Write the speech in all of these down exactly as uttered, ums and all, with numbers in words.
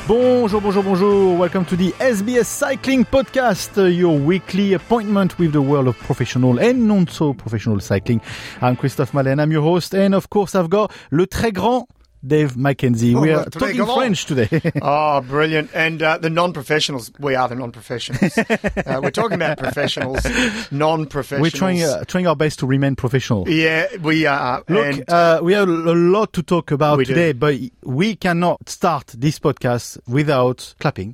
Bonjour, bonjour, bonjour. Welcome to the S B S Cycling Podcast, uh, your weekly appointment with the world of professional and non-so-professional cycling. I'm Christophe Malin, I'm your host, and of course I've got le très grand Dave McKenzie. Oh, we are très talking grand. French today. Oh, brilliant. And uh, the non-professionals, we are the non-professionals. uh, we're talking about professionals, non-professionals. We're trying, uh, trying our best to remain professional. Yeah, we are. Look, and uh, we have a lot to talk about We today, do. but we cannot start this podcast without clapping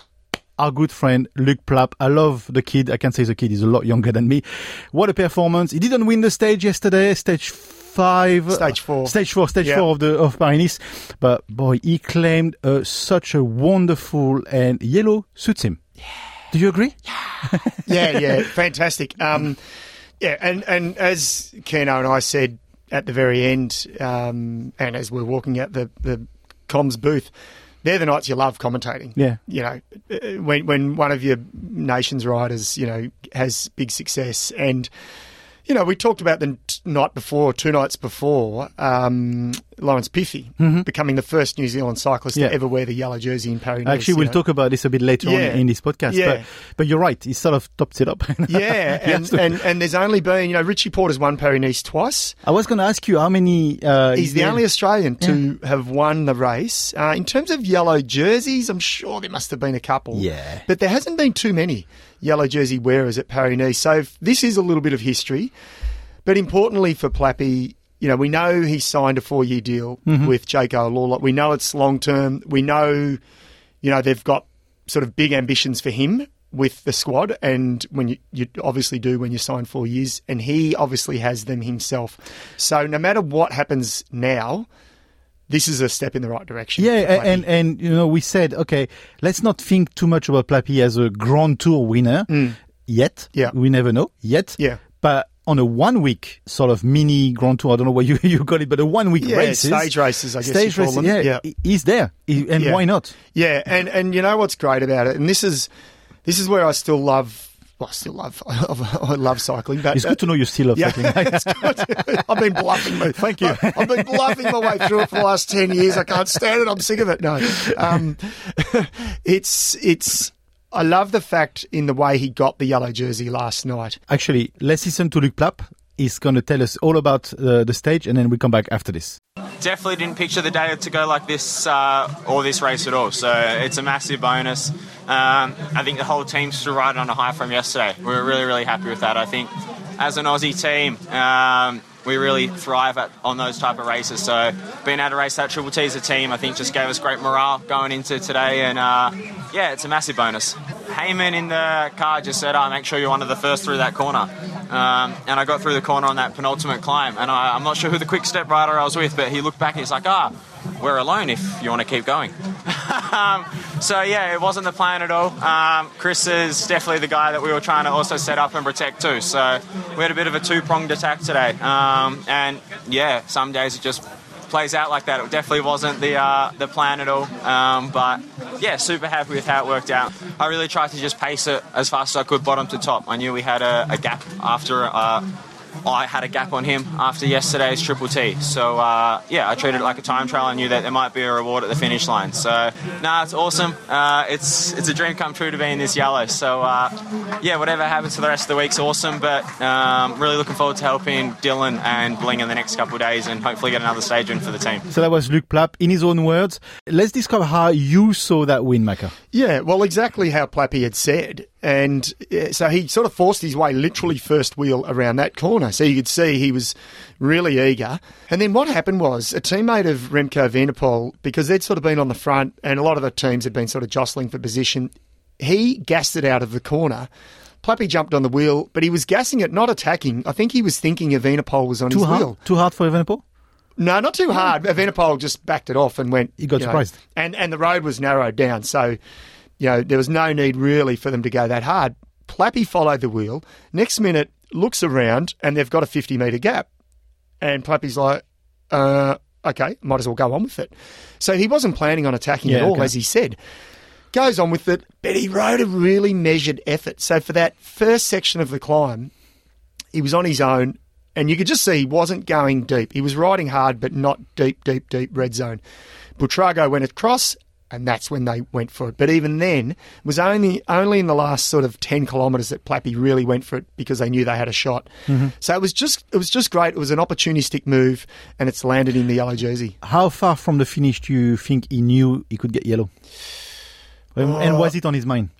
our good friend Luc Plapp. I love the kid. I can say the kid is a lot younger than me. What a performance. He didn't win the stage yesterday, stage five. Stage four. Stage four, stage Yeah. four of the of Paris-Nice. But boy, he claimed uh, such a wonderful, and yellow suits him. Yeah. Do you agree? yeah, yeah, fantastic. Um, yeah, and, and as Keno and I said at the very end, um, and as we're walking out the, the comms booth, they're the nights you love commentating. Yeah. You know, uh, when when one of your nation's riders, you know, has big success. And, you know, we talked about the t- night before, two nights before, um, Lawrence Piffy Mm-hmm. becoming the first New Zealand cyclist Yeah. to ever wear the yellow jersey in Paris-Nice. Actually, we'll you know. talk about this a bit later Yeah. on in this podcast. Yeah. But, but you're right. He sort of topped it up. Yeah, He has and, to. and and there's only been, you know, Richie Porter's won Paris-Nice twice. I was going to ask you how many... Uh, He's the yeah. only Australian to have won the race. Uh, in terms of yellow jerseys, I'm sure there must have been a couple. Yeah. But there hasn't been too many yellow jersey wearers at Paris-Nice. So f- this is a little bit of history. But importantly for Plappy, you know, we know he signed a four-year deal Mm-hmm. with Jake O'Lawler. We know it's long-term. We know, you know, they've got sort of big ambitions for him with the squad, and when you, you obviously do when you sign four years, and he obviously has them himself. So no matter what happens now, this is a step in the right direction. Yeah, for a- Plappy. and, and you know, we said, okay, let's not think too much about Plappy as a Grand Tour winner yet. Yeah. We never know yet. Yeah. But on a one-week sort of mini Grand Tour, I don't know what you, you call it, but a one-week Yeah, races. stage races, I guess Stage you call races, them. yeah, Yeah. he- he's there. He- and Yeah. why not? Yeah, and, and you know what's great about it, and this is this is where I still love. Well, I still love. I love cycling, but It's good to know you still love yeah, cycling. it's good. I've been bluffing. My, Thank you. I, I've been bluffing my way through it for the last ten years. I can't stand it. I'm sick of it. No, um, it's it's. I love the fact in the way he got the yellow jersey last night. Actually, let's listen to Luc Plapp. He's going to tell us all about uh, the stage, and then we come back after this. Definitely didn't picture the day to go like this uh, or this race at all. So it's a massive bonus. Um, I think the whole team's still riding on a high from yesterday. We were really, really happy with that. I think as an Aussie team, um, we really thrive at, on those type of races. So being able to race that Triple T as a team, I think just gave us great morale going into today. And uh, yeah, it's a massive bonus. Heyman in the car just said, oh, make sure you're one of the first through that corner. Um, and I got through the corner on that penultimate climb. And I, I'm not sure who the quick step rider I was with, but he looked back and he's like, ah, we're alone if you want to keep going. um, so yeah, it wasn't the plan at all. Um, Chris is definitely the guy that we were trying to also set up and protect too. So we had a bit of a two-pronged attack today. Um, and yeah, some days it just plays out like that. It definitely wasn't the uh, the plan at all. Um, but yeah, super happy with how it worked out. I really tried to just pace it as fast as I could, bottom to top. I knew we had a, a gap after. Uh, I had a gap on him after yesterday's Triple T. So, uh, yeah, I treated it like a time trial. I knew that there might be a reward at the finish line. So, nah, it's awesome. Uh, it's it's a dream come true to be in this yellow. So, uh, yeah, whatever happens for the rest of the week's awesome. But um, really looking forward to helping Dylan and Bling in the next couple of days and hopefully get another stage win for the team. So that was Luc Plapp in his own words. Let's describe how you saw that win, Maka. Yeah, well, exactly how Plappy had said. And uh, so he sort of forced his way literally first wheel around that corner. So you could see he was really eager. And then what happened was a teammate of Remco Evenepoel, because they'd sort of been on the front and a lot of the teams had been sort of jostling for position, he gassed it out of the corner. Plappy jumped on the wheel, but he was gassing it, not attacking. I think he was thinking Evenepoel was on Too his hard? wheel. Too hard for Evenepoel? No, not too hard. Evenepoel just backed it off and went. He got you know, surprised. and, and the road was narrowed down. So, you know, there was no need really for them to go that hard. Plappy followed the wheel. Next minute, looks around and they've got a fifty metre gap. And Plappy's like, uh, okay, might as well go on with it. So he wasn't planning on attacking Yeah, at all, okay. as he said. Goes on with it, but he rode a really measured effort. So for that first section of the climb, he was on his own, and you could just see he wasn't going deep. He was riding hard, but not deep, deep, deep red zone. Buitrago went across, And that's when they went for it. But even then, it was only only in the last sort of ten kilometres that Plappy really went for it because they knew they had a shot. Mm-hmm. So it was just it was just great. It was an opportunistic move, and it's landed in the yellow jersey. How far from the finish do you think he knew he could get yellow? Oh. And was it on his mind?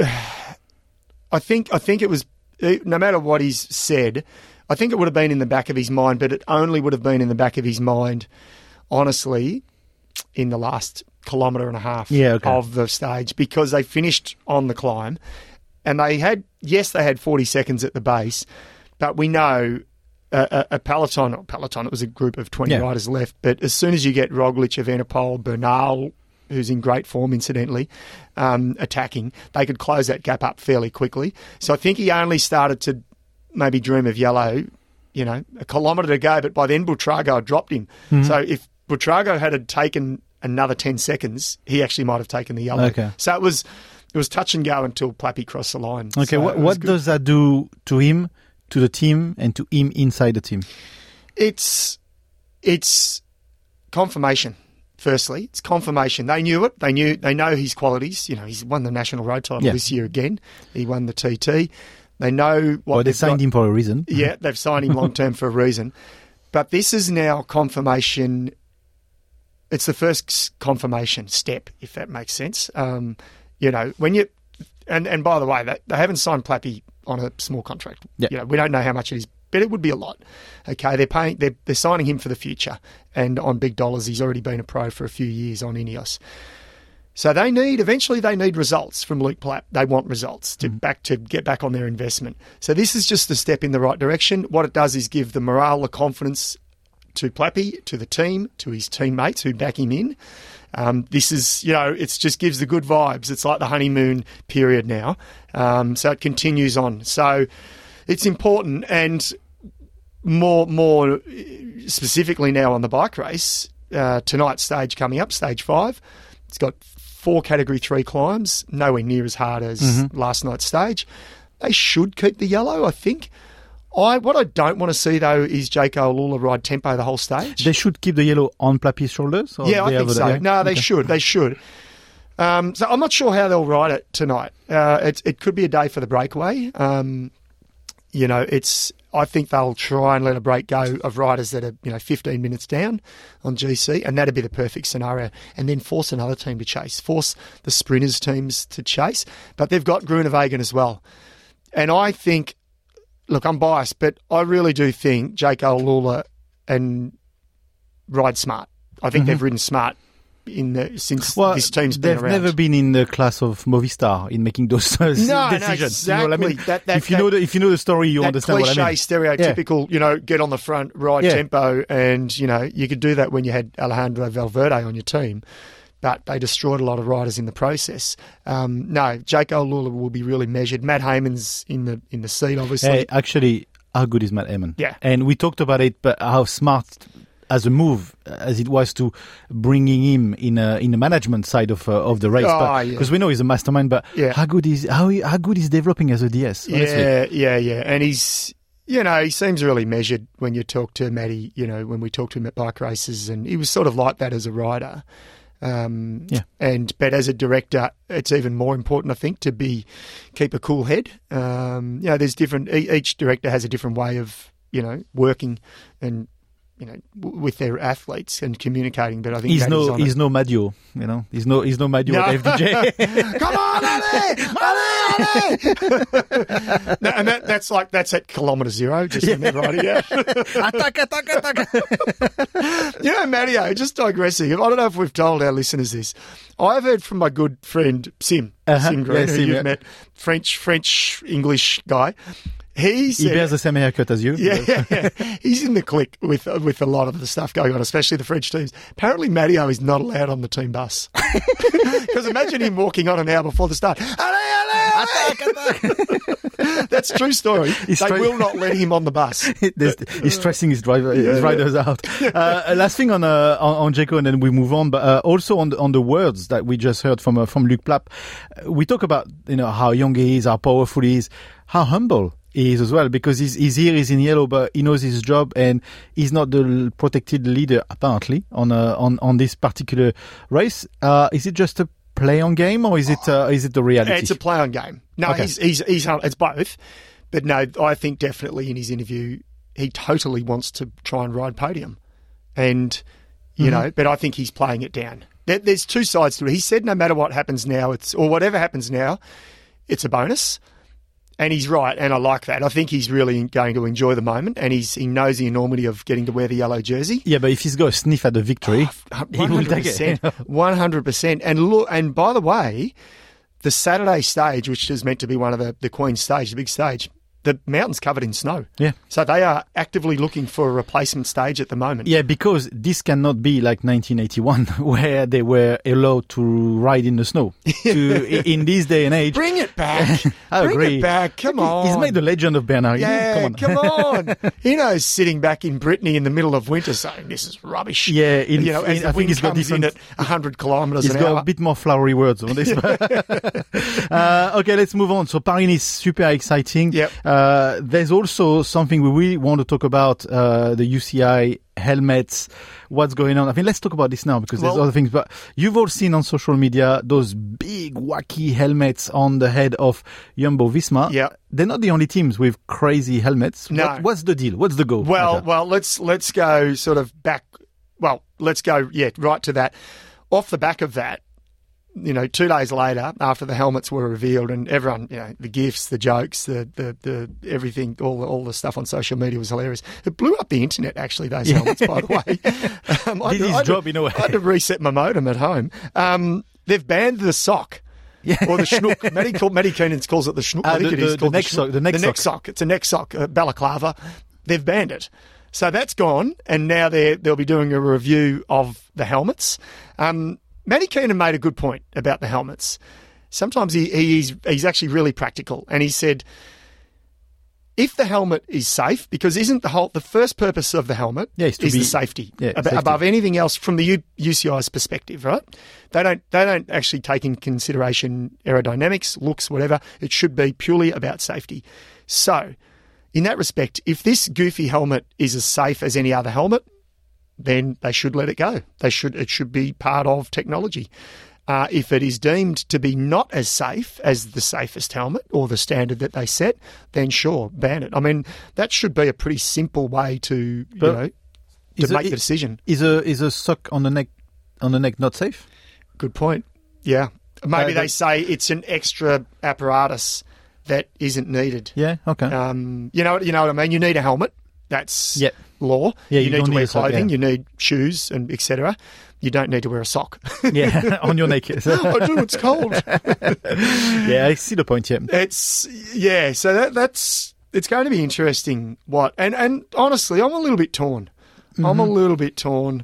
I think I think it was, no matter what he's said, I think it would have been in the back of his mind, but it only would have been in the back of his mind, honestly, in the last kilometre and a half yeah, okay. of the stage, because they finished on the climb and they had, yes, they had forty seconds at the base, but we know a, a, a peloton, or peloton, it was a group of twenty yeah. riders left, but as soon as you get Roglic, Evenepoel, Bernal, who's in great form, incidentally, um, attacking, they could close that gap up fairly quickly. So I think he only started to maybe dream of yellow, you know, a kilometre to go, but by then Buitrago had dropped him. Mm-hmm. So if Buitrago had, had taken another ten seconds, he actually might have taken the yellow. Okay. So it was it was touch and go until Plappy crossed the line. Okay, so what, what does that do to him, to the team, and to him inside the team? It's it's confirmation. Firstly, it's confirmation. They knew it. They knew. They know his qualities. You know, he's won the national road title yeah. this year again. He won the T T. They know what well, they signed got. him for a reason. Yeah, they've signed him long term for a reason. But this is now confirmation. It's the first confirmation step, if that makes sense. Um, you know, when you and and by the way, they, they haven't signed Plappy on a small contract. Yeah. You know, we don't know how much it is, but it would be a lot. Okay, they're paying. They're they're signing him for the future, and on big dollars. He's already been a pro for a few years on Ineos. So they need eventually they need results from Luke Plapp. They want results to mm. back to get back on their investment. So this is just a step in the right direction. What it does is give the morale, the confidence to Plappy, to the team, to his teammates who back him in. Um, this is, you know, it just gives the good vibes. It's like the honeymoon period now. Um, so it continues on. So it's important, and more more specifically now on the bike race, uh, tonight's stage coming up, stage five. It's got four category three climbs, nowhere near as hard as mm-hmm. last night's stage. They should keep the yellow, I think. I What I don't want to see, though, is Jake Alula ride tempo the whole stage. They should keep the yellow on Plappy's shoulders? Or yeah, I think so. Yeah? No, they okay. should. They should. Um, so I'm not sure how they'll ride it tonight. Uh, it, it could be a day for the breakaway. Um, you know, it's. I think they'll try and let a break go of riders that are, you know, fifteen minutes down on G C, and that'd be the perfect scenario. And then force another team to chase, force the sprinters teams to chase. But they've got Groenewegen as well. And I think, look, I'm biased, but I really do think Jake Alula and ride smart. I think mm-hmm. they've ridden smart in the, since well, this team's been they've around. They've never been in the class of Movistar in making those uh, no, decisions. No, exactly. You know what I mean? that, that, if you that, know the if you know the story, you understand what I mean. Cliche, stereotypical, yeah. you know, get on the front, ride yeah. tempo, and you know you could do that when you had Alejandro Valverde on your team. But they destroyed a lot of riders in the process. Um, no, Jake Alula will be really measured. Matt Hayman's in the in the seat, obviously. Hey, actually, how good is Matt Hayman? Yeah, and we talked about it, but how smart as a move as it was to bringing him in a, in the management side of uh, of the race, because oh, yeah. we know he's a mastermind. But yeah. how good is how how good is developing as a D S? Honestly. Yeah, yeah, yeah, and he's. You know, he seems really measured when you talk to Matty, you know, when we talk to him at bike races, and he was sort of like that as a rider. Um, yeah. And but as a director, it's even more important, I think, to be keep a cool head. Um, you know, there's different. Each director has a different way of, you know, working and, you know, w- with their athletes and communicating. But I think he's Matty's no on he's it. no Madio, you know, he's no he's no Madio No. at F D J. Come on, Ali! Ali, Ali! No, and that, that's like that's at kilometre zero, just yeah. riding out. attack, attack, attack! You know, Matteo, just digressing. I don't know if we've told our listeners this. I've heard from my good friend Sim, uh-huh. Sim Green, yeah, who Sim, you've yeah. met, French, French, English guy. He said, he bears the same haircut as you. Yeah, yeah, yeah. He's in the clique with with a lot of the stuff going on, especially the French teams. Apparently, Matteo is not allowed on the team bus. Because imagine him walking on an hour before the start. Allez, allez, attack, attack. That's a true story. He's they tra- will not let him on the bus. He's stressing his driver, his yeah, riders yeah. out. Uh, last thing on, uh, on on Jeko, and then we move on. But uh, also on the, on the words that we just heard from uh, from Luc Plapp, uh, we talk about you know how young he is, how powerful he is, how humble he is as well, because his, his ear is in yellow, but he knows his job, and he's not the l- protected leader apparently on uh, on on this particular race. Uh, is it just a play on game, or is it uh, is it the reality? It's a play on game. No, Okay. he's he's he's it's both. But no, I think definitely in his interview he totally wants to try and ride podium, and you Mm-hmm. know. But I think he's playing it down. There, there's two sides to it. He said no matter what happens now, it's or whatever happens now, it's a bonus. And he's right, and I like that. I think he's really going to enjoy the moment, and he's he knows the enormity of getting to wear the yellow jersey. Yeah, but if he's got a sniff at the victory, he will take it. One hundred percent. And look, and by the way, the Saturday stage, which is meant to be one of the the Queen's stage, the big stage, the mountain's covered in snow. Yeah. So they are actively looking for a replacement stage at the moment. Yeah, because this cannot be like nineteen eighty-one, where they were allowed to ride in the snow. To, i- in this day and age, Bring it back. I Bring agree. it back. Come on. He's made the legend of Bernard. Yeah, come on. come on. He knows sitting back in Brittany in the middle of winter saying this is rubbish. Yeah, in- you know, as in- the I think wind he's got comes in different- at one hundred kilometres He's an got hour. a bit more flowery words on this. uh, okay, let's move on. So Paris is super exciting. Yep. Uh, there's also something we really want to talk about, uh, the U C I helmets, what's going on. I mean, let's talk about this now because there's Well- other things, but you've all seen on social media those big wacky helmets on the head of Jumbo-Visma. Yeah. They're not the only teams with crazy helmets. No. What, what's the deal? What's the goal? Well, Okay. well, let's let's go sort of back. Well, let's go yeah right to that. Off the back of that, you know, two days later, after the helmets were revealed, and everyone, you know, the gifs, the jokes, the the, the everything, all the, all the stuff on social media was hilarious. It blew up the internet. Actually, those helmets, by the way, um, I Did had to- his I had to- job in a way. I had to reset my modem at home. Um, they've banned the sock. Or the schnook. Matty, call, Matty Keenan calls it the schnook. Ah, I think the- it is the- called the neck schnook. sock, the neck the neck sock. sock. It's a neck sock, uh, balaclava. They've banned it. So that's gone, and now they're, they'll be doing a review of the helmets. Um, Matty Keenan made a good point about the helmets. Sometimes he, he's, he's actually really practical, and he said, if the helmet is safe, because isn't the whole the first purpose of the helmet Yeah, it's to is be- the safety, yeah, ab- safety. above anything else from the U- UCI's perspective, right? They don't they don't actually take in consideration aerodynamics, looks, whatever. It should be purely about safety. So, in that respect, if this goofy helmet is as safe as any other helmet, then they should let it go. They should it should be part of technology. Uh, if it is deemed to be not as safe as the safest helmet or the standard that they set, then sure, ban it. I mean, that should be a pretty simple way to you But know is to it- make the decision. Is a is a sock on the neck on the neck not safe? Good point. Yeah, maybe Uh, they but- say it's an extra apparatus that isn't needed. Yeah. Okay. Um, you know, you know what I mean. You need a helmet. That's Yep. law. Yeah, you, you need don't to need wear a sock, clothing. yeah. You need shoes and et cetera. You don't need to wear a sock. Yeah, on your neck. I do. It's cold. Yeah, I see the point. Yeah. It's yeah. So that that's it's going to be interesting. What and and honestly, I'm a little bit torn. I'm Mm-hmm. a little bit torn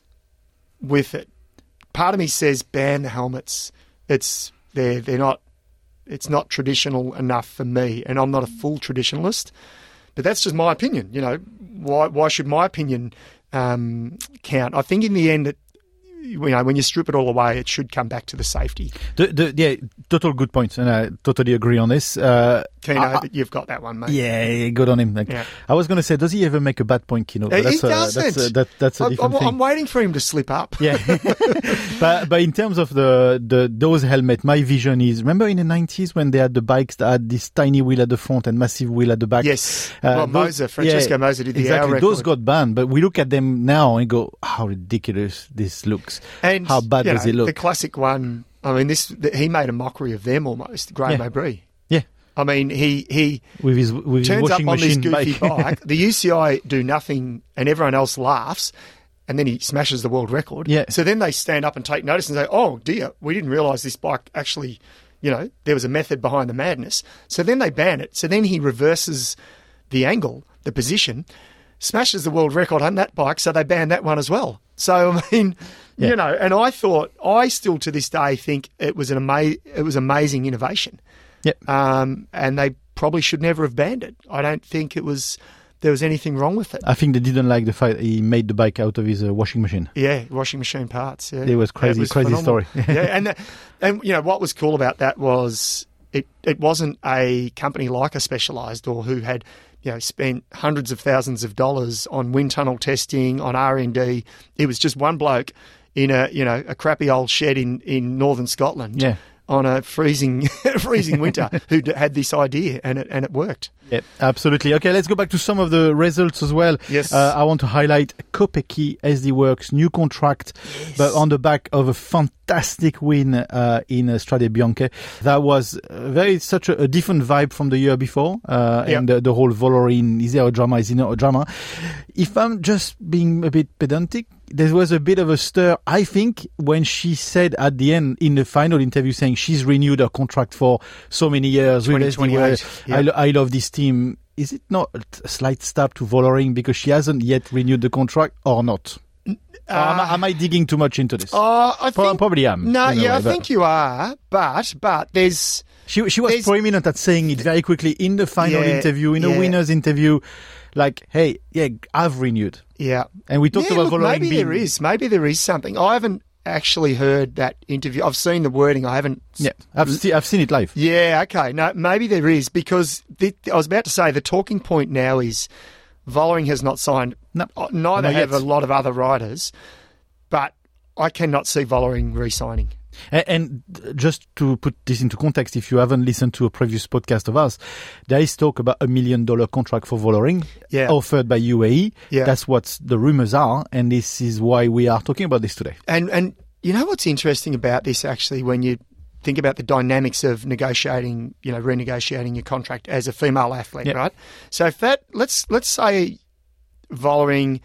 with it. Part of me says ban the helmets. It's they're they're not. It's not traditional enough for me, and I'm not a full traditionalist. But that's just my opinion. You know, why why should my opinion um, count? I think in the end, it, you know, when you strip it all away, it should come back to the safety. The, the, yeah, total good points, and I totally agree on this. Uh, Keno, I- I- but you've got that one, mate. yeah, good on him. Like, Yeah. I was going to say, does he ever make a bad point, Kino? But he that's a, doesn't. That's a, that, that's a I'm, different I'm, thing. I'm waiting for him to slip up. Yeah, but but in terms of the the those helmet, my vision is remember in the nineties when they had the bikes that had this tiny wheel at the front and massive wheel at the back. Yes. Uh, well, those- Moser, Francesco yeah, Moser did the exactly. hour Those record. got banned, but we look at them now and go, how ridiculous this looks. And how bad you does know, it look? The classic one. I mean, this the, he made a mockery of them almost. Graham Yeah. O'Brien. Yeah, I mean, he he with his with his turns up washing on this machine goofy bike. bike. The U C I do nothing, and everyone else laughs. And then he smashes the world record. Yeah. So then they stand up and take notice and say, "Oh dear, we didn't realise this bike actually, you know, there was a method behind the madness." So then they ban it. So then he reverses the angle, the position, smashes the world record on that bike. So they ban that one as well. So I mean, Yeah. you know, and I thought, I still to this day think it was an ama- it was amazing innovation. Yeah. Um, and they probably should never have banned it. I don't think it was there was anything wrong with it. I think they didn't like the fact he made the bike out of his uh, washing machine. Yeah, washing machine parts. Yeah. It was crazy, crazy phenomenal. story. yeah, and and you know what was cool about that was it, it wasn't a company like a Specialized or who had, you know, spent hundreds of thousands of dollars on wind tunnel testing, on R and D. It was just one bloke in a, you know, a crappy old shed in, in northern Scotland. Yeah. On a freezing freezing winter, who had this idea, and it and it worked. Yeah, absolutely. Okay, let's go back to some of the results as well. Yes. Uh, I want to highlight Kopecky S D Works new contract, yes. but on the back of a fantastic win uh, in uh, Strade Bianche. That was uh, very such a, a different vibe from the year before, uh, yep. and the, the whole Vollering, is there a drama, is there not a drama? If I'm just being a bit pedantic, there was a bit of a stir, I think, when she said at the end in the final interview saying she's renewed her contract for so many years with S D Works. Yep. I, lo- I love this team. Is it not a slight stab to Vollering because she hasn't yet renewed the contract or not? Uh, or am, I, am I digging too much into this? Uh, I Pro- think, probably am. No, yeah, way, I think you are, but but there's... She she was there's, prominent at saying it very quickly in the final yeah, interview, in yeah. a winner's interview, like, hey, yeah, I've renewed. Yeah. And we talked yeah, about look, Vollering maybe being... there is. Maybe there is something. I haven't actually heard that interview. I've seen the wording. I haven't... Yeah, I've, see, I've seen it live. Yeah, okay. No, maybe there is, because the, I was about to say the talking point now is Vollering has not signed. No, Neither not have yet. a lot of other riders, but I cannot see Vollering re-signing. And, and just to put this into context, if you haven't listened to a previous podcast of ours, there is talk about a million dollar contract for Vollering Yeah. offered by U A E. Yeah. That's what the rumors are, and this is why we are talking about this today. And and you know what's interesting about this, actually, when you think about the dynamics of negotiating, you know, renegotiating your contract as a female athlete, Yep. right? So if that, let's let's say Vollering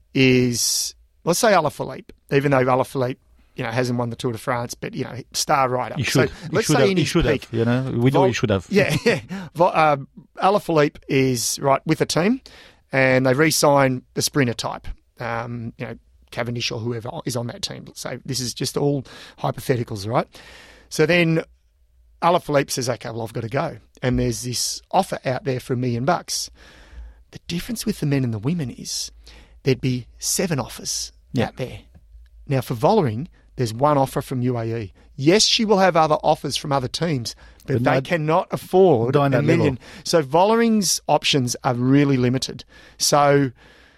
is, let's say Alaphilippe, even though Alaphilippe, you know, hasn't won the Tour de France, but, you know, star rider. He should. So he let's should say have, in he his should peak, have. You know, we know Vol- he should have. Yeah, yeah. Vol- uh, Alaphilippe is right with a team, and they re-sign the sprinter type. Um, you know, Cavendish or whoever is on that team. So this is just all hypotheticals, right? So then Alaphilippe says, "Okay, well, I've got to go," and there's this offer out there for a million bucks. The difference with the men and the women is there'd be seven offers Yeah. out there. Now for Vollering, there's one offer from U A E. Yes, she will have other offers from other teams, but, But they not- cannot afford not on a that million. level. So Vollering's options are really limited. So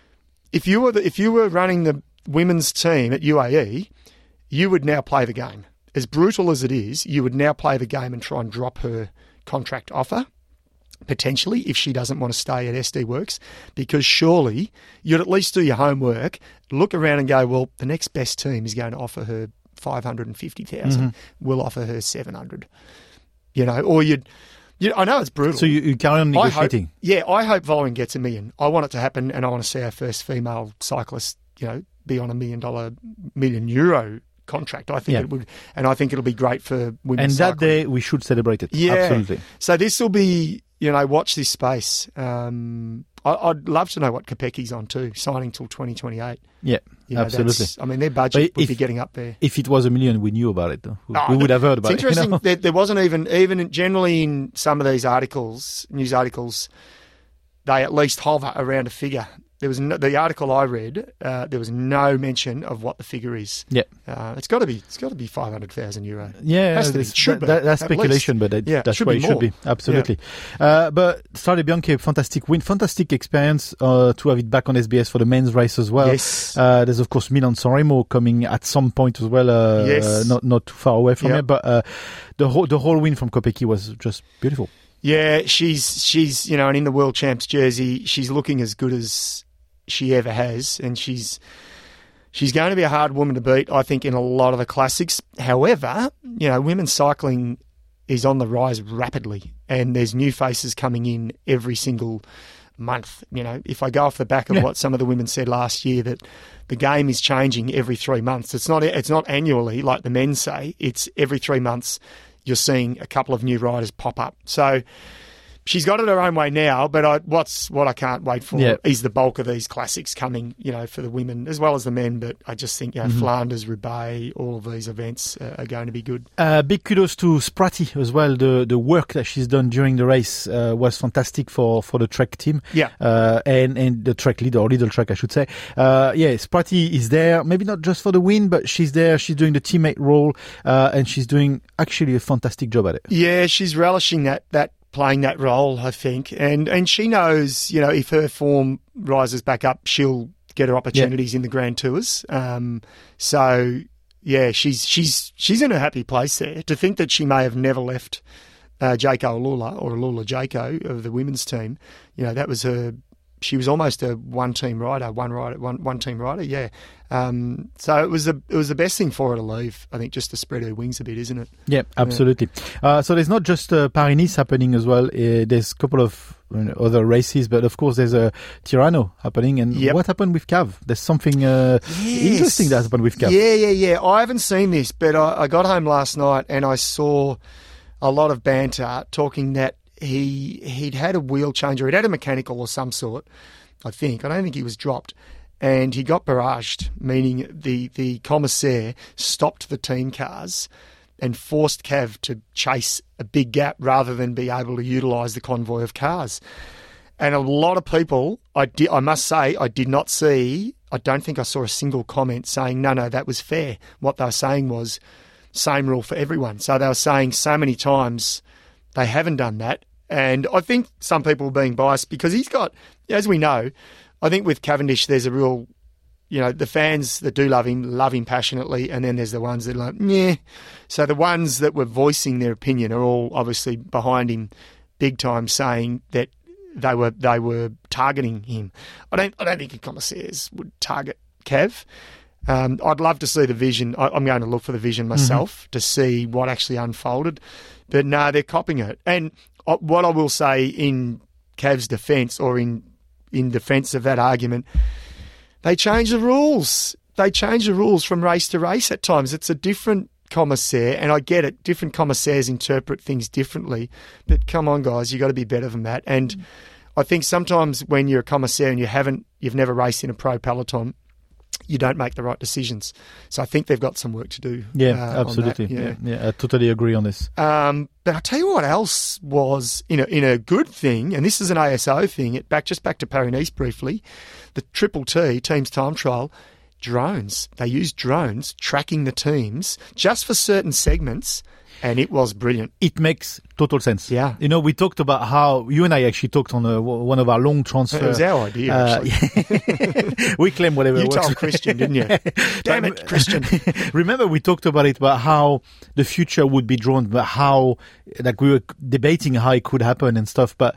if you were the, if you were running the women's team at U A E, you would now play the game. As brutal as it is, you would now play the game and try and drop her contract offer, potentially, if she doesn't want to stay at S D Works, because surely you'd at least do your homework, look around and go, well, the next best team is going to offer her five hundred fifty thousand dollars. Mm-hmm. We'll offer her seven hundred thousand dollars. You know, or you'd... You, I know it's brutal. So you, you carry on I hope, negotiating. yeah, I hope Vollering gets a million. I want it to happen, and I want to see our first female cyclist, you know, be on a million dollar, million euro contract. I think Yeah. it would, and I think it'll be great for women. And that cycling. day we should celebrate it. Yeah. Absolutely. So this will be, you know, watch this space. Um, I, I'd love to know what Kopecky's on too, signing till twenty twenty-eight. Yeah, You know, absolutely. that's- I mean, their budget But would if- be getting up there. If it was a million, we knew about it. Though. We, Oh, we would have heard about it's it. you interesting know? that there wasn't even, even in- generally in some of these articles, news articles, they at least hover around a figure. There was no, the article I read. Uh, there was no mention of what the figure is. Yeah. Uh, it's got to be. It's got to be five hundred thousand euro. Yeah, Has to be. this- It should that, be, that- that's at least. speculation, but it, Yeah, it that's should why be it should more. be. Absolutely. Uh, but Strade Bianche, fantastic win, fantastic experience uh, to have it back on S B S for the men's race as well. Yes. Uh, there's, of course, Milan-San Remo coming at some point as well, uh, Yes. uh, not not too far away from Yep. here. But uh, the, whole, the whole win from Kopecky was just beautiful. Yeah, she's she's you know, and in the world champs jersey, she's looking as good as she ever has, and she's she's going to be a hard woman to beat, I think, in a lot of the classics. However, you know, women's cycling is on the rise rapidly, and there's new faces coming in every single month. You know, if I go off the back of Yeah. what some of the women said last year, that the game is changing every three months. It's not it's not annually like the men say. It's every three months. You're seeing a couple of new riders pop up. So she's got it her own way now, but I, what's what I can't wait for yeah. is the bulk of these classics coming, you know, for the women as well as the men. But I just think, you know, mm-hmm. Flanders, Roubaix, all of these events uh, are going to be good. Uh, big kudos to Spratty as well. The the work that she's done during the race uh, was fantastic for, for the Trek team. Yeah. Uh, and, and the Trek leader, or Lidl Trek, I should say. Uh, yeah, Spratty is there, maybe not just for the win, but she's there. She's doing the teammate role, uh, and she's doing actually a fantastic job at it. Yeah, she's relishing that, that playing that role, I think. And and she knows, you know, if her form rises back up, she'll get her opportunities yeah. in the Grand Tours. Um, so, yeah, she's she's she's in a happy place there. To think that she may have never left uh, Jaco Alula or Alula Jaco of the women's team, you know, that was her. She was almost a one-team rider, one rider, one one-team rider. Yeah. Um, so it was a it was the best thing for her to leave. I think just to spread her wings a bit, isn't it? Yeah, absolutely. Yeah. Uh, so there's not just uh, Paris-Nice happening as well. Uh, there's a couple of you know, other races, but of course there's a Tirano happening. And yep. what happened with Cav? There's something uh, yes. interesting that happened with Cav. Yeah, yeah, yeah. I haven't seen this, but I, I got home last night and I saw a lot of banter talking that he he'd had a wheel change or he'd had a mechanical or some sort. I think. I don't think he was dropped. And he got barraged, meaning the, the commissaire stopped the team cars and forced Cav to chase a big gap rather than be able to utilise the convoy of cars. And a lot of people, I, di- I must say, I did not see, I don't think I saw a single comment saying, no, no, that was fair. What they were saying was, same rule for everyone. So they were saying so many times they haven't done that. And I think some people are being biased because he's got, as we know, I think with Cavendish there's a real, you know, the fans that do love him, love him passionately, and then there's the ones that are like, yeah. So the ones that were voicing their opinion are all obviously behind him big time, saying that they were they were targeting him. I don't I don't think the commissaires would target Cav. Um, I'd love to see the vision. I, I'm going to look for the vision myself mm-hmm. to see what actually unfolded. But no, they're copying it. And what I will say in Cav's defence or in, in defence of that argument, they change the rules. They change the rules from race to race at times. It's a different commissaire, and I get it. Different commissaires interpret things differently. But come on, guys, you got to be better than that. And mm. I think sometimes when you're a commissaire and you haven't, you've never raced in a pro peloton, you don't make the right decisions. So I think they've got some work to do. Yeah, uh, absolutely. Yeah. Yeah, yeah, I totally agree on this. Um, but I'll tell you what else was in a, in a good thing, and this is an A S O thing, it back just back to Paris-Nice briefly, the Triple T, Teams Time Trial, drones. They used drones tracking the teams just for certain segments, and it was brilliant. It makes total sense. Yeah. You know, we talked about how, you and I actually talked on a, one of our long transfers. It was our idea, uh, actually. We claim whatever you works. You told Christian, didn't you? Damn it, Christian. Remember, we talked about it, about how the future would be drawn, but how, like, we were debating how it could happen and stuff, but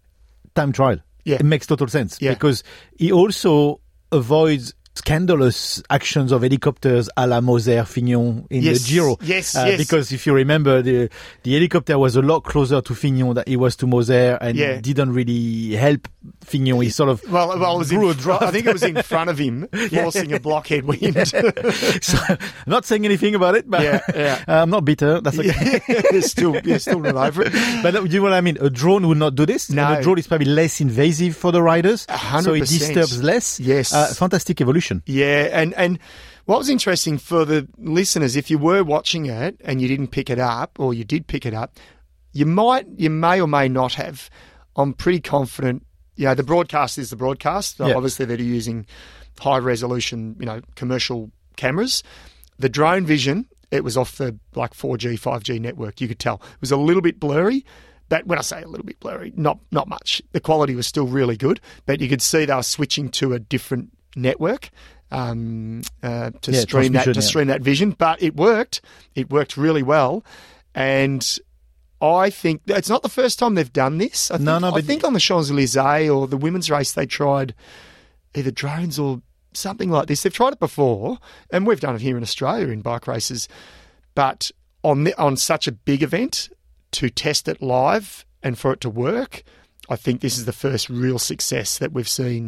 time trial. Yeah. It makes total sense. Yeah. Because it also avoids scandalous actions of helicopters a la Moser Fignon in yes, the Giro. Yes, uh, yes. Because if you remember, the the helicopter was a lot closer to Fignon than it was to Moser, and yeah. didn't really help Fignon. He sort of well, well, it was in, draft. I think it was in front of him, forcing yeah. a blockhead wind. Yeah. So, I'm not saying anything about it, but yeah, yeah. uh, I'm not bitter. That's okay. Yeah. still, yeah, still not over it. But uh, you know what I mean? A drone would not do this. No. And a drone is probably less invasive for the riders, one hundred so it percent. disturbs less. Yes. Uh, fantastic evolution. Yeah, and And what was interesting for the listeners, if you were watching it and you didn't pick it up, or you did pick it up, you might, you may or may not have. I'm pretty confident. You know, the broadcast is the broadcast. Yeah. Obviously, they're using high resolution, you know, commercial cameras. The drone vision, it was off the like four G, five G network. You could tell it was a little bit blurry. But when I say a little bit blurry, not not much. The quality was still really good, but you could see they were switching to a different network. Um, uh, to yeah, stream that to yeah. stream that vision, but it worked. It worked really well, and I think it's not the first time they've done this. I think, no, no, I but think on the Champs-Élysées or the women's race they tried either drones or something like this. They've tried it before, and we've done it here in Australia in bike races. But on the, on such a big event, to test it live and for it to work, I think this is the first real success that we've seen.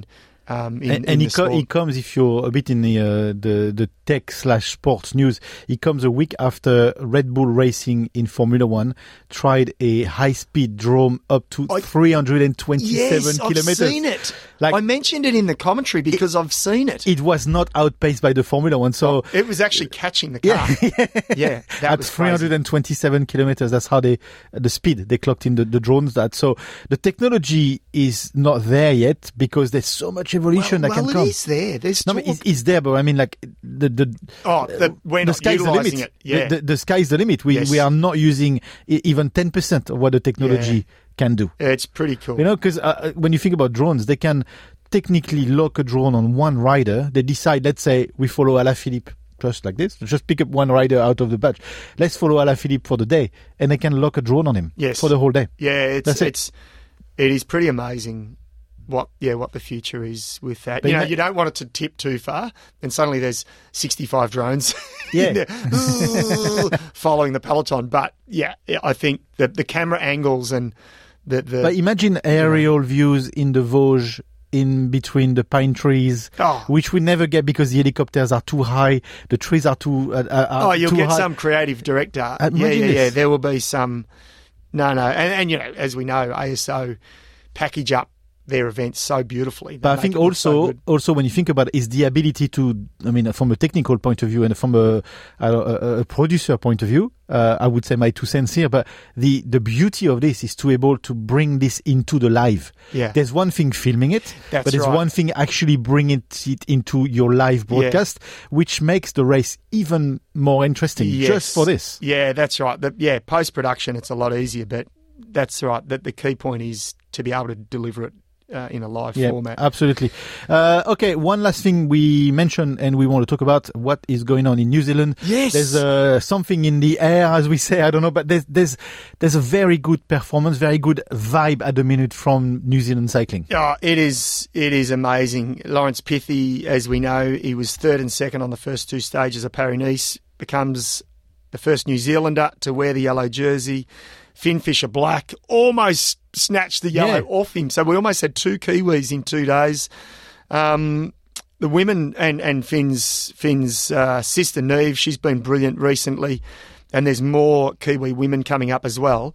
Um, in, and in and the he, co- sport. he comes, if you're a bit in the uh, the, the tech slash sports news, he comes a week after Red Bull Racing in Formula One tried a high speed drone up to I- three hundred twenty-seven yes, kilometers. I've seen it. Like- I mentioned it in the commentary because I've seen it. It was not outpaced by the Formula One, so It was actually catching the car. yeah, Yeah, that at was three crazy. hundred twenty-seven kilometers. That's how they the speed they clocked in the, the drones. That so the technology is not there yet because there's so much evolution Well, that can well, come. it is there. There's No, I talk. mean, it's, it's there, but I mean, like the the Oh, the- we're the not sky's the utilising limit. it. Yeah. The, the, the sky's the limit. We Yes. we are not using e- even ten percent of what the technology Yeah. can do. It's pretty cool. You know, because uh, when you think about drones, they can technically lock a drone on one rider. They decide, let's say, we follow Alaphilippe just like this. Just pick up one rider out of the batch. Let's follow Alaphilippe for the day, and they can lock a drone on him Yes. for the whole day. Yeah, it's That's it. it's it is pretty amazing what yeah what the future is with that. But you know, you you don't want it to tip too far, and suddenly there's sixty-five drones Yeah. in there, following the peloton. But yeah, I think that the camera angles and the the But imagine aerial views in the Vosges, in between the pine trees, Oh. which we never get because the helicopters are too high, the trees are too uh, uh, are oh, you'll too get high. some creative director. Uh, yeah, imagine yeah, yeah. this. There will be some. No, no, and, and you know, as we know, A S O package up their events so beautifully. They But I make think it look so also, good. also when you think about it, is the ability to, I mean, from a technical point of view and from a, a, a, a producer point of view, uh, I would say my two cents here, but the, the beauty of this is to be able to bring this into the live. Yeah. There's one thing filming it, That's but there's right. one thing actually bringing it into your live broadcast, which makes the race even more interesting Yes. just for this. Yeah, that's right. The, yeah, post production, it's a lot easier, but that's right. The, the key point is to be able to deliver it uh, in a live Yeah, format. absolutely. Uh, okay, one last thing we mentioned and we want to talk about what is going on in New Zealand. Yes. There's uh, something in the air, as we say. I don't know, but there's there's there's a very good performance, very good vibe at the minute from New Zealand cycling. Oh, it is it is amazing. Lawrence Pithy, as we know, he was third and second on the first two stages of Paris-Nice, becomes the first New Zealander to wear the yellow jersey. Finn Fisher Black almost snatched the yellow Yeah. off him. So we almost had two Kiwis in two days. Um, the women and, and Finn's, Finn's uh, sister Neve, she's been brilliant recently. And there's more Kiwi women coming up as well.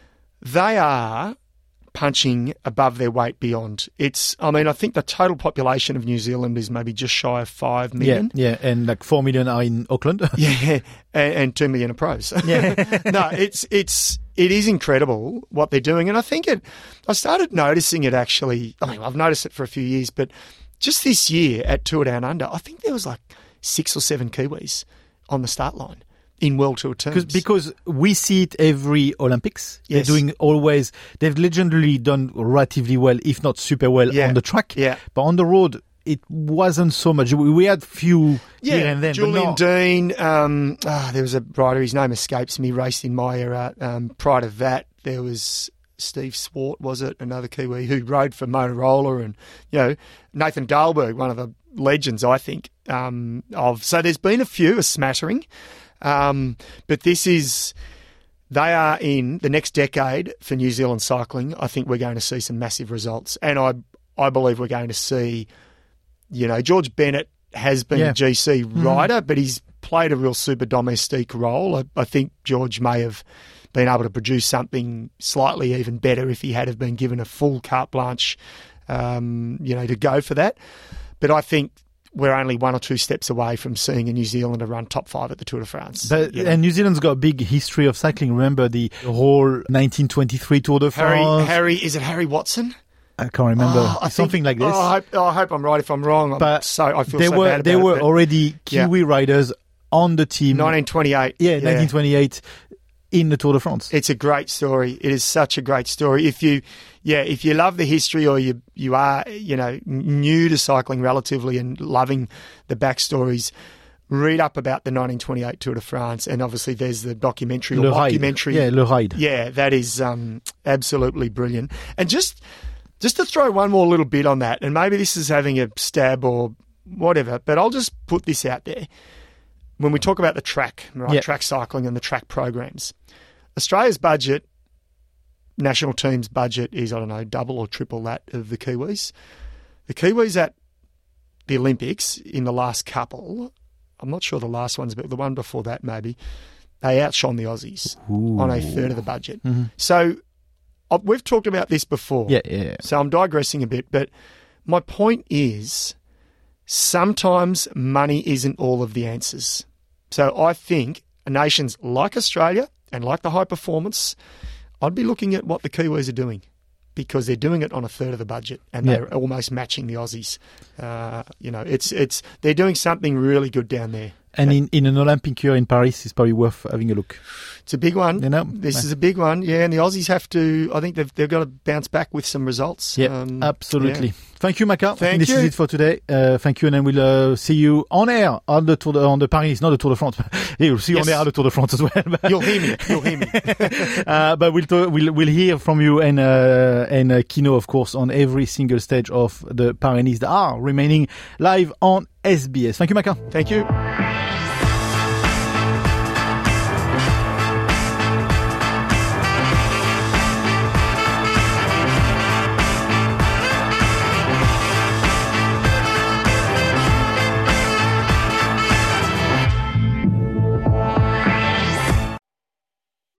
They are punching above their weight beyond. It's, I mean, I think the total population of New Zealand is maybe just shy of five Yeah, million. yeah, and like four million are in Auckland. Yeah, and, and two million are pros. Yeah. No, it's it's it is incredible what they're doing, and I think it. I started noticing it actually. I mean, I've noticed it for a few years, but just this year at Tour Down Under, I think there was like six or seven Kiwis on the start line in World Tour terms. Because we see it every Olympics. Yes. They're doing always, they've legendarily done relatively well, if not super well, Yeah. on the track. Yeah. But on the road, it wasn't so much. We, we had few Yeah, here and then. Julian but not. Dean. Um, ah, there was a rider, his name escapes me, raced in my era. Um, prior to that, there was Steve Swart, was it? Another Kiwi who rode for Motorola, and you know Nathan Dahlberg, one of the legends, I think. Um, of so there's been a few, a smattering, um, but this is. They are in the next decade for New Zealand cycling. I think we're going to see some massive results, and I I believe we're going to see. You know, George Bennett has been Yeah. a G C rider, but he's played a real super domestique role. I, I think George may have been able to produce something slightly even better if he had have been given a full carte blanche, um, you know, to go for that. But I think we're only one or two steps away from seeing a New Zealander run top five at the Tour de France. But, You know. And New Zealand's got a big history of cycling. Remember the whole nineteen twenty-three Tour de Harry, France? Harry, is it Harry Watson? I can't remember. Oh, I Something think- like this. Oh, I, hope, oh, I hope I'm right. If I'm wrong, I'm but so I feel they so were bad about they it, were but already Kiwi riders on the team. nineteen twenty-eight. yeah, nineteen twenty-eight in the Tour de France. It's a great story. It is such a great story. If you, yeah, if you love the history, or you you are, you know, new to cycling relatively and loving the backstories, read up about the nineteen twenty-eight Tour de France, and obviously there's the documentary or Le Ride. documentary. Yeah, Le Ride. Yeah, that is um, absolutely brilliant. And just just to throw one more little bit on that, and maybe this is having a stab or whatever, but I'll just put this out there. When we talk about the track, right, Yeah. track cycling and the track programs, Australia's budget, national team's budget is, I don't know, double or triple that of the Kiwis. The Kiwis at the Olympics in the last couple, I'm not sure the last ones, but the one before that maybe, they outshone the Aussies Ooh. on a third of the budget. Mm-hmm. So uh, we've talked about this before. Yeah, yeah. So I'm digressing a bit, but my point is sometimes money isn't all of the answers. So I think nations like Australia and like the high performance, I'd be looking at what the Kiwis are doing, because they're doing it on a third of the budget and Yeah. they're almost matching the Aussies. Uh, you know, it's it's they're doing something really good down there. And in, in an Olympic year in Paris, it's probably worth having a look. It's a big one. You know? This Yeah. is a big one, yeah. And the Aussies have to. I think they've they've got to bounce back with some results. Yeah, Um, absolutely. yeah. Thank you, Maka. Thank this you. is it for today. Uh, thank you, and then we'll uh, see you on air on the Tour de, on the Paris, not the Tour de France. You'll see you Yes. on air on the Tour de France as well. You'll hear me. You'll hear me. uh, but we'll, talk, we'll we'll hear from you and uh, and uh, Kino, of course, on every single stage of the Pyrenees that are remaining live on S B S. Thank you, Maka. Thank you.